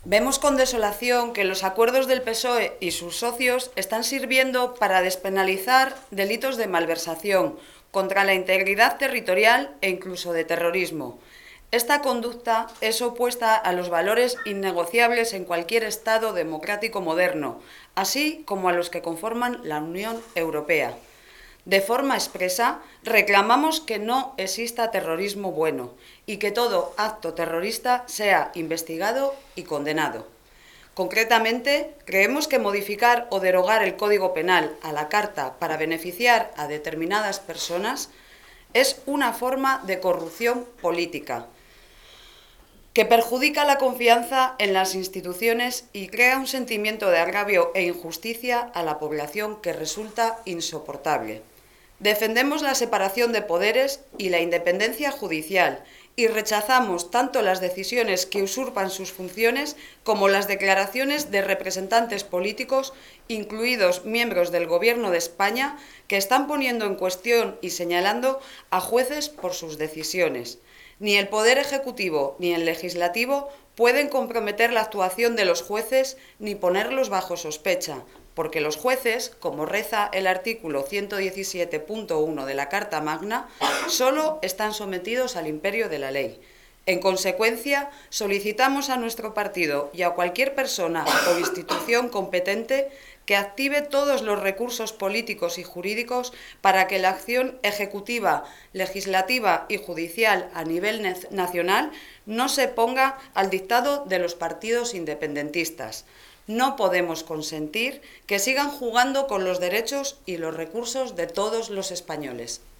Vemos con desolación que los acuerdos del PSOE y sus socios están sirviendo para despenalizar delitos de malversación contra la integridad territorial e incluso de terrorismo. Esta conducta es opuesta a los valores innegociables en cualquier Estado democrático moderno, así como a los que conforman la Unión Europea. De forma expresa, reclamamos que no exista terrorismo bueno y que todo acto terrorista sea investigado y condenado. Concretamente, creemos que modificar o derogar el Código Penal a la carta para beneficiar a determinadas personas es una forma de corrupción política que perjudica la confianza en las instituciones y crea un sentimiento de agravio e injusticia a la población que resulta insoportable. Defendemos la separación de poderes y la independencia judicial y rechazamos tanto las decisiones que usurpan sus funciones como las declaraciones de representantes políticos, incluidos miembros del Gobierno de España, que están poniendo en cuestión y señalando a jueces por sus decisiones. Ni el Poder Ejecutivo ni el Legislativo pueden comprometer la actuación de los jueces ni ponerlos bajo sospecha, porque los jueces, como reza el artículo 117.1 de la Carta Magna, solo están sometidos al imperio de la ley. En consecuencia, solicitamos a nuestro partido y a cualquier persona o institución competente que active todos los recursos políticos y jurídicos para que la acción ejecutiva, legislativa y judicial a nivel nacional no se ponga al dictado de los partidos independentistas. No podemos consentir que sigan jugando con los derechos y los recursos de todos los españoles.